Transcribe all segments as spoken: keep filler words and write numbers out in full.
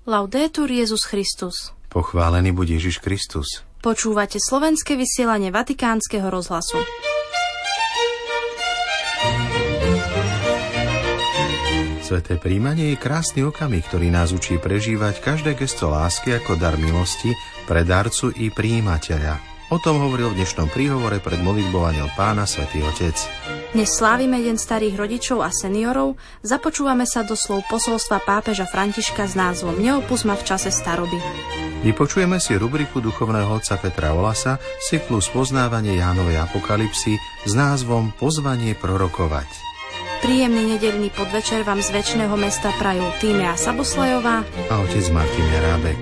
Laudetur Jesus Christus. Pochválený buď Ježiš Kristus. Počúvate slovenské vysielanie Vatikánskeho rozhlasu. Sveté príjmanie je krásny okamih, ktorý nás učí prežívať každé gesto lásky ako dar milosti pre darcu i prijímateľa. O tom hovoril v dnešnom príhovore pred modlitbou Anjel Pána Svätý Otec. Dnes slávime Deň starých rodičov a seniorov, započúvame sa do slov posolstva pápeža Františka s názvom Neopusť ma v čase staroby. Vypočujeme si rubriku duchovného otca Petra Olasa z cyklu Spoznávanie Jánovej apokalipsy s názvom Pozvanie prorokovať. Príjemný nedeľný podvečer vám z večného mesta prajú Tímea Saboslajová a otec Martin Jarábek.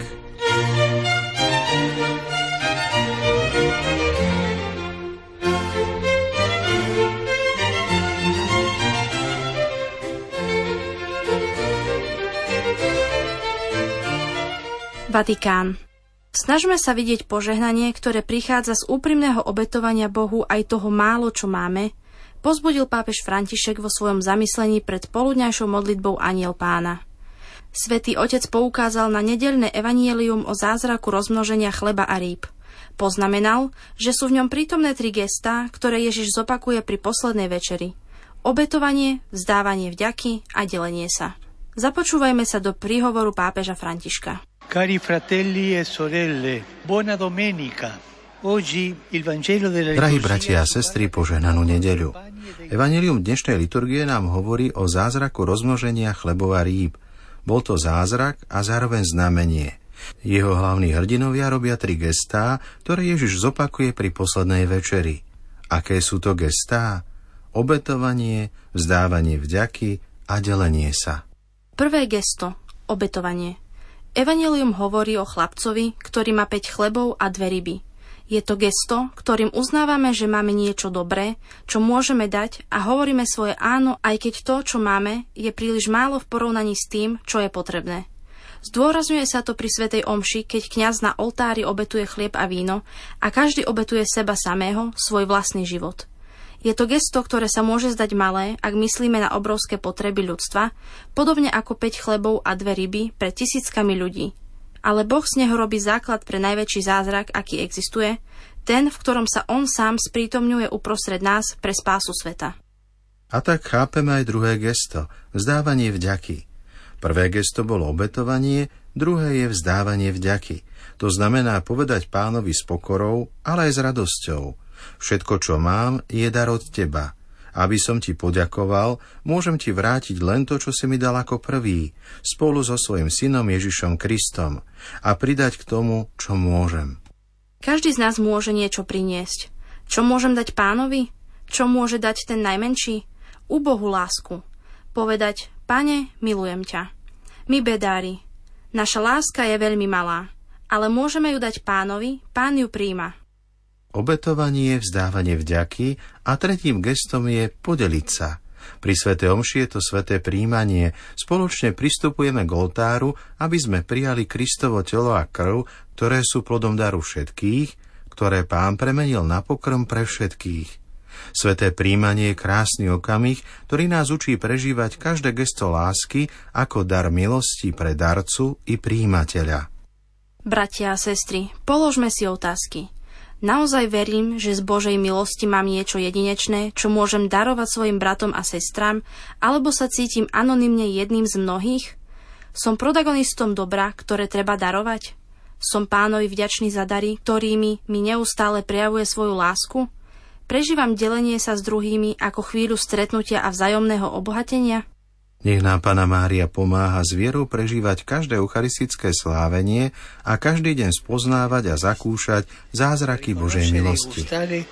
Vatikán. Snažme sa vidieť požehnanie, ktoré prichádza z úprimného obetovania Bohu aj toho málo, čo máme, pozbudil pápež František vo svojom zamyslení pred poludňajšou modlitbou Anjel Pána. Svätý Otec poukázal na nedeľné evanjelium o zázraku rozmnoženia chleba a rýb. Poznamenal, že sú v ňom prítomné tri gestá, ktoré Ježiš zopakuje pri poslednej večeri. Obetovanie, vzdávanie vďaky a delenie sa. Započúvajme sa do príhovoru pápeža Františka. Cari fratelli e sorelle, buona domenica. Oggi il Vangelo della Drahí bratia a sestry, požehnanú nedeľu. Evanjelium dnešnej liturgie nám hovorí o zázraku rozmnoženia chlebov a rýb. Bol to zázrak a zároveň znamenie. Jeho hlavní hrdinovia robia tri gestá, ktoré Ježiš zopakuje pri poslednej večeri. Aké sú to gestá? Obetovanie, vzdávanie vďaky a delenie sa. Prvé gesto, obetovanie. Evanjelium hovorí o chlapcovi, ktorý má päť chlebov a dve ryby. Je to gesto, ktorým uznávame, že máme niečo dobré, čo môžeme dať a hovoríme svoje áno, aj keď to, čo máme, je príliš málo v porovnaní s tým, čo je potrebné. Zdôrazňuje sa to pri svätej omši, keď kňaz na oltári obetuje chlieb a víno a každý obetuje seba samého, svoj vlastný život. Je to gesto, ktoré sa môže zdať malé, ak myslíme na obrovské potreby ľudstva, podobne ako päť chlebov a dve ryby pre tisíckami ľudí. Ale Boh z neho robí základ pre najväčší zázrak, aký existuje, ten, v ktorom sa on sám sprítomňuje uprostred nás pre spásu sveta. A tak chápeme aj druhé gesto, vzdávanie vďaky. Prvé gesto bolo obetovanie, druhé je vzdávanie vďaky. To znamená povedať Pánovi s pokorou, ale aj s radosťou. Všetko, čo mám, je dar od teba. Aby som ti poďakoval, môžem ti vrátiť len to, čo si mi dal ako prvý, spolu so svojím synom Ježišom Kristom a pridať k tomu, čo môžem. Každý z nás môže niečo priniesť. Čo môžem dať Pánovi? Čo môže dať ten najmenší? Ubohú lásku. Povedať, Pane, milujem ťa. My bedári. Naša láska je veľmi malá, ale môžeme ju dať Pánovi, Pán ju príjma. Obetovanie, vzdávanie vďaky a tretím gestom je podeliť sa. Pri svätej omši je to sväté príjmanie. Spoločne pristupujeme k oltáru, aby sme prijali Kristovo telo a krv, ktoré sú plodom daru všetkých, ktoré Pán premenil na pokrm pre všetkých. Sväté príjmanie je krásny okamih, ktorý nás učí prežívať každé gesto lásky ako dar milosti pre darcu i prijímateľa. Bratia a sestry, položme si otázky. Naozaj verím, že z Božej milosti mám niečo jedinečné, čo môžem darovať svojim bratom a sestrám, alebo sa cítim anonymne jedným z mnohých? Som protagonistom dobra, ktoré treba darovať? Som Pánovi vďačný za dary, ktorými mi neustále prejavuje svoju lásku? Prežívam delenie sa s druhými ako chvíľu stretnutia a vzájomného obohatenia? Nech nám Panna Mária pomáha s vierou prežívať každé eucharistické slávenie a každý deň spoznávať a zakúšať zázraky Božej milosti.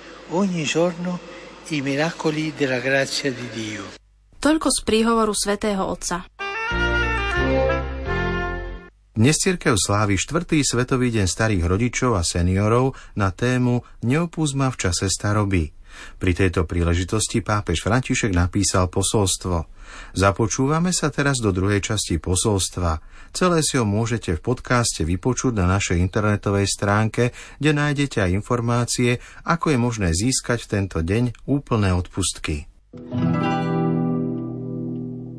Toľko z príhovoru svätého Otca. Dnes cirkev slávi štvrtý svetový deň starých rodičov a seniorov na tému Neopusť ma v čase staroby. Pri tejto príležitosti pápež František napísal posolstvo. Započúvame sa teraz do druhej časti posolstva. Celé si ho môžete v podcaste vypočuť na našej internetovej stránke, kde nájdete aj informácie, ako je možné získať v tento deň úplné odpustky.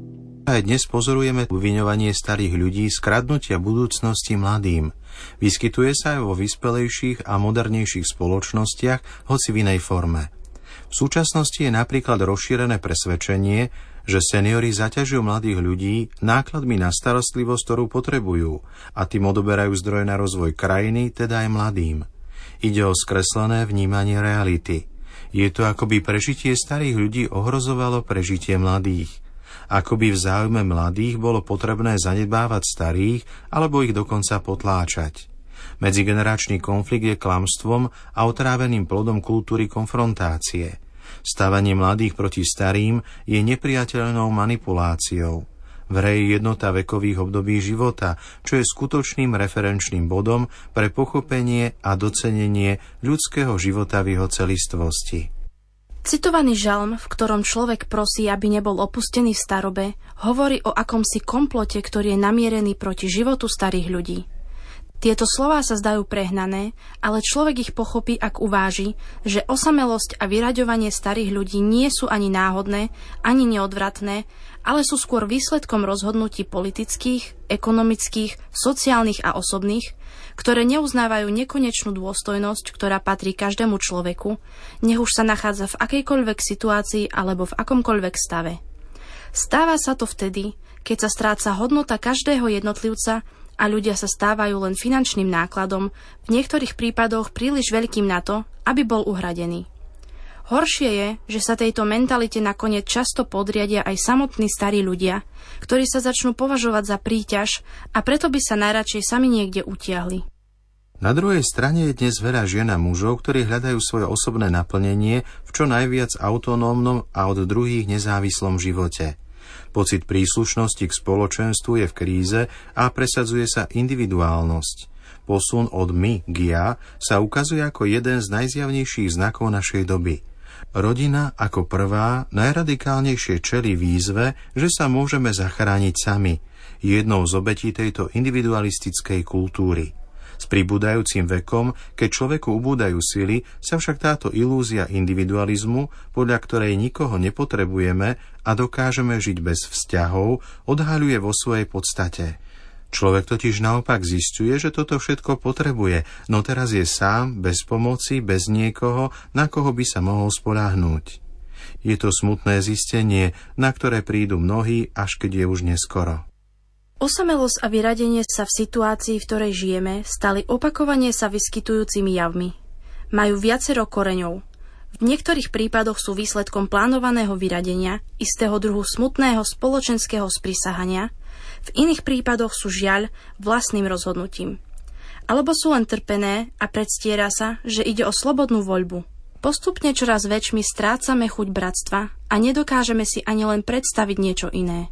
Aj dnes pozorujeme uviňovanie starých ľudí z kradnutia budúcnosti mladým. Vyskytuje sa aj vo vyspelejších a modernejších spoločnostiach, hoci v inej forme. V súčasnosti je napríklad rozšírené presvedčenie, že seniori zaťažujú mladých ľudí nákladmi na starostlivosť, ktorú potrebujú, a tým odoberajú zdroje na rozvoj krajiny, teda aj mladým. Ide o skreslené vnímanie reality. Je to, akoby prežitie starých ľudí ohrozovalo prežitie mladých. Akoby v záujme mladých bolo potrebné zanedbávať starých alebo ich dokonca potláčať. Medzigeneračný konflikt je klamstvom a otráveným plodom kultúry konfrontácie. Stavanie mladých proti starým je nepriateľnou manipuláciou. Vrej jednota vekových období života, čo je skutočným referenčným bodom pre pochopenie a docenenie ľudského života v jeho celistvosti. Citovaný žalm, v ktorom človek prosí, aby nebol opustený v starobe, hovorí o akomsi komplote, ktorý je namierený proti životu starých ľudí. Tieto slová sa zdajú prehnané, ale človek ich pochopí, ak uváži, že osamelosť a vyraďovanie starých ľudí nie sú ani náhodné, ani neodvratné, ale sú skôr výsledkom rozhodnutí politických, ekonomických, sociálnych a osobných, ktoré neuznávajú nekonečnú dôstojnosť, ktorá patrí každému človeku, nech už sa nachádza v akejkoľvek situácii alebo v akomkoľvek stave. Stáva sa to vtedy, keď sa stráca hodnota každého jednotlivca a ľudia sa stávajú len finančným nákladom, v niektorých prípadoch príliš veľkým na to, aby bol uhradený. Horšie je, že sa tejto mentalite nakoniec často podriadia aj samotní starí ľudia, ktorí sa začnú považovať za príťaž a preto by sa najradšej sami niekde utiahli. Na druhej strane je dnes veľa žien a mužov, ktorí hľadajú svoje osobné naplnenie v čo najviac autonómnom a od druhých nezávislom živote. Pocit príslušnosti k spoločenstvu je v kríze a presadzuje sa individuálnosť. Posun od my k ja sa ukazuje ako jeden z najzjavnejších znakov našej doby. Rodina ako prvá najradikálnejšie čelí výzve, že sa môžeme zachrániť sami, jednou z obetí tejto individualistickej kultúry. S pribúdajúcim vekom, keď človeku ubúdajú sily, sa však táto ilúzia individualizmu, podľa ktorej nikoho nepotrebujeme a dokážeme žiť bez vzťahov, odhaľuje vo svojej podstate. Človek totiž naopak zisťuje, že toto všetko potrebuje, no teraz je sám, bez pomoci, bez niekoho, na koho by sa mohol spoľahnúť. Je to smutné zistenie, na ktoré prídu mnohí, až keď je už neskoro. Osamelosť a vyradenie sa v situácii, v ktorej žijeme, stali opakovane sa vyskytujúcimi javmi. Majú viacero koreňov. V niektorých prípadoch sú výsledkom plánovaného vyradenia, istého druhu smutného spoločenského sprisahania, v iných prípadoch sú žiaľ vlastným rozhodnutím. Alebo sú len trpené a predstiera sa, že ide o slobodnú voľbu. Postupne čoraz väčšmi strácame chuť bratstva a nedokážeme si ani len predstaviť niečo iné.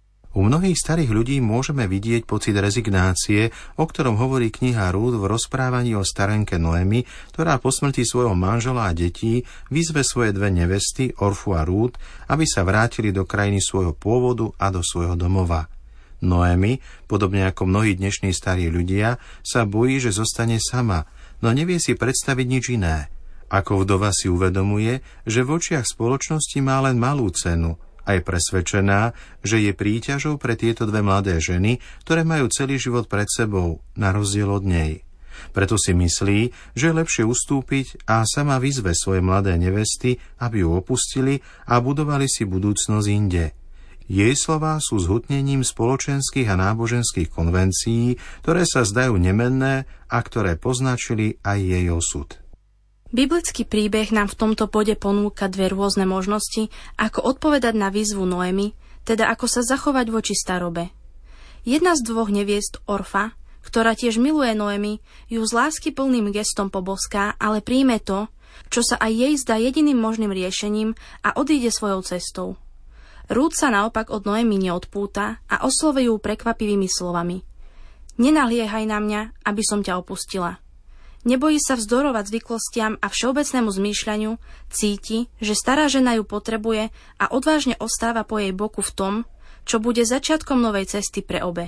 U mnohých starých ľudí môžeme vidieť pocit rezignácie, o ktorom hovorí kniha Rút v rozprávaní o starenke Noemi, ktorá po smrti svojho manžela a detí vyzve svoje dve nevesty, Orfu a Rút, aby sa vrátili do krajiny svojho pôvodu a do svojho domova. Noemi, podobne ako mnohí dnešní starí ľudia, sa bojí, že zostane sama, no nevie si predstaviť nič iné. Ako vdova si uvedomuje, že v očiach spoločnosti má len malú cenu, a je presvedčená, že je príťažou pre tieto dve mladé ženy, ktoré majú celý život pred sebou, na rozdiel od nej. Preto si myslí, že je lepšie ustúpiť a sama vyzve svoje mladé nevesty, aby ju opustili a budovali si budúcnosť inde. Jej slová sú zhutnením spoločenských a náboženských konvencií, ktoré sa zdajú nemenné a ktoré poznačili aj jej osud. Biblický príbeh nám v tomto bode ponúka dve rôzne možnosti, ako odpovedať na výzvu Noemi, teda ako sa zachovať voči starobe. Jedna z dvoch neviest, Orfa, ktorá tiež miluje Noemi, ju s láskyplným gestom poboská, ale príjme to, čo sa aj jej zdá jediným možným riešením a odíde svojou cestou. Rút sa naopak od Noemi neodpúta a oslovuje ju prekvapivými slovami. Nenaliehaj na mňa, aby som ťa opustila. Nebojí sa vzdorovať zvyklostiam a všeobecnému zmýšľaniu, cíti, že stará žena ju potrebuje a odvážne ostáva po jej boku v tom, čo bude začiatkom novej cesty pre obe.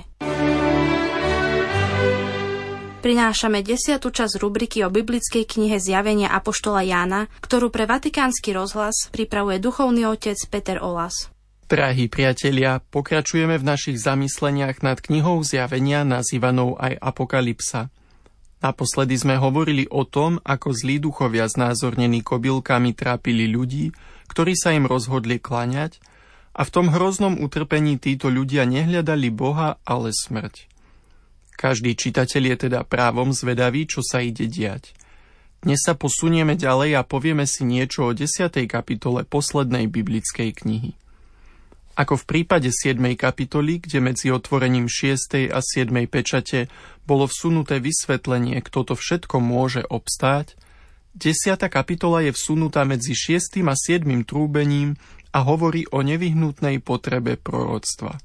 Prinášame desiatu časť rubriky o biblickej knihe Zjavenia apoštola Jána, ktorú pre Vatikánsky rozhlas pripravuje duchovný otec Peter Olas. Drahí priatelia, pokračujeme v našich zamysleniach nad knihou Zjavenia, nazývanou aj Apokalypsa. Naposledy sme hovorili o tom, ako zlí duchovia znázornení kobylkami trápili ľudí, ktorí sa im rozhodli kláňať, a v tom hroznom utrpení títo ľudia nehľadali Boha, ale smrť. Každý čitateľ je teda právom zvedavý, čo sa ide diať. Dnes sa posunieme ďalej a povieme si niečo o desiatej kapitole poslednej biblickej knihy. Ako v prípade siedmej kapitoly, kde medzi otvorením šiestej a siedmej pečate bolo vsunuté vysvetlenie, kto to všetko môže obstáť, desiata kapitola je vsunutá medzi šiestym a siedmym trúbením a hovorí o nevyhnutnej potrebe proroctva.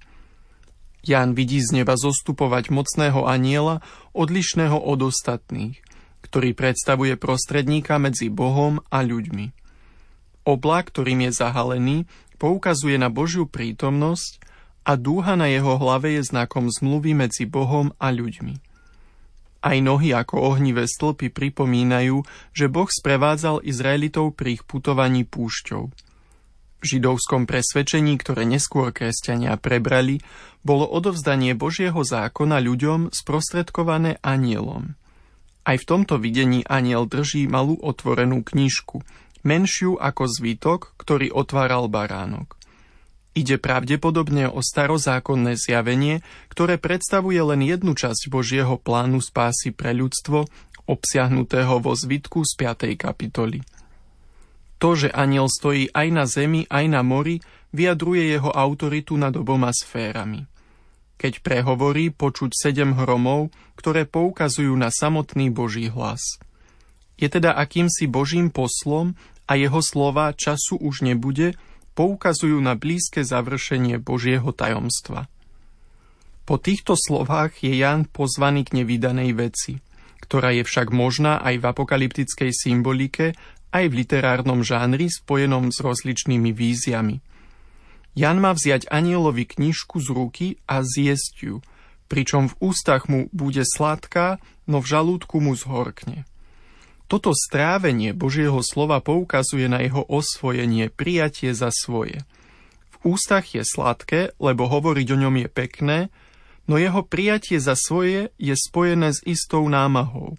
Ján vidí z neba zostupovať mocného anjela, odlišného od ostatných, ktorý predstavuje prostredníka medzi Bohom a ľuďmi. Oblak, ktorým je zahalený, poukazuje na Božiu prítomnosť a dúha na jeho hlave je znakom zmluvy medzi Bohom a ľuďmi. Aj nohy ako ohnivé stĺpy pripomínajú, že Boh sprevádzal Izraelitov pri ich putovaní púšťou. V židovskom presvedčení, ktoré neskôr kresťania prebrali, bolo odovzdanie Božieho zákona ľuďom sprostredkované anjelom. Aj v tomto videní anjel drží malú otvorenú knižku, menšiu ako zvítok, ktorý otváral baránok. Ide pravdepodobne o starozákonné zjavenie, ktoré predstavuje len jednu časť Božieho plánu spásy pre ľudstvo, obsiahnutého vo zvitku z piatej kapitoly. To, že anjel stojí aj na zemi, aj na mori, vyjadruje jeho autoritu nad oboma sférami. Keď prehovorí, počuť sedem hromov, ktoré poukazujú na samotný Boží hlas. Je teda akýmsi Božím poslom a jeho slova času už nebude, poukazujú na blízke završenie Božieho tajomstva. Po týchto slovách je Ján pozvaný k nevídanej veci, ktorá je však možná aj v apokalyptickej symbolike, aj v literárnom žánri spojenom s rozličnými víziami. Ján má vziať anjelovi knižku z ruky a zjesť ju, pričom v ústach mu bude sladká, no v žalúdku mu zhorkne. Toto strávenie Božieho slova poukazuje na jeho osvojenie, prijatie za svoje. V ústach je sladké, lebo hovoriť o ňom je pekné, no jeho prijatie za svoje je spojené s istou námahou.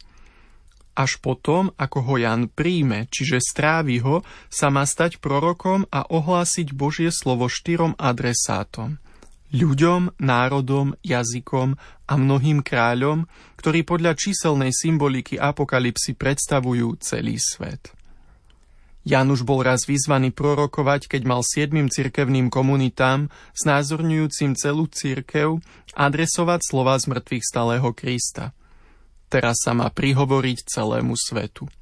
Až potom, ako ho Ján príjme, čiže strávi ho, sa má stať prorokom a ohlásiť Božie slovo štyrom adresátom. Ľuďom, národom, jazykom a mnohým kráľom, ktorí podľa číselnej symboliky apokalypsy predstavujú celý svet. Ján už bol raz vyzvaný prorokovať, keď mal siedmym cirkevným komunitám, znázorňujúcim celú cirkev, adresovať slová z mŕtvych stalého Krista. Teraz sa má prihovoriť celému svetu.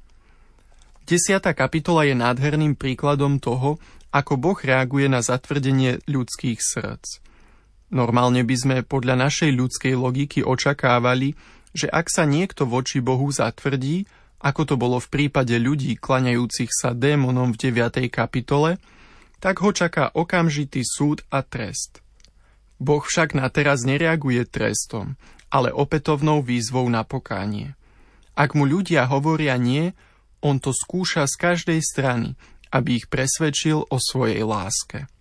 Desiata kapitola je nádherným príkladom toho, ako Boh reaguje na zatvrdenie ľudských srdc. Normálne by sme podľa našej ľudskej logiky očakávali, že ak sa niekto voči Bohu zatvrdí, ako to bolo v prípade ľudí klaňajúcich sa démonom v deviatej kapitole, tak ho čaká okamžitý súd a trest. Boh však na teraz nereaguje trestom, ale opätovnou výzvou na pokánie. Ak mu ľudia hovoria nie, on to skúša z každej strany, aby ich presvedčil o svojej láske.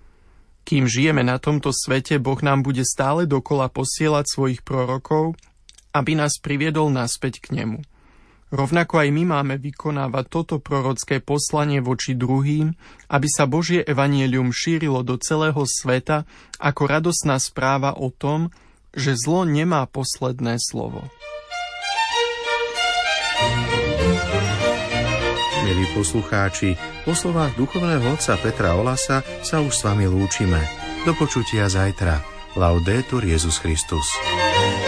Kým žijeme na tomto svete, Boh nám bude stále dokola posielať svojich prorokov, aby nás priviedol naspäť k nemu. Rovnako aj my máme vykonávať toto prorocké poslanie voči druhým, aby sa Božie evanjelium šírilo do celého sveta ako radosná správa o tom, že zlo nemá posledné slovo. Milí poslucháči, po slovách duchovného otca Petra Olasa sa už s vami lúčime. Do počutia zajtra. Laudetur Jesus Christus.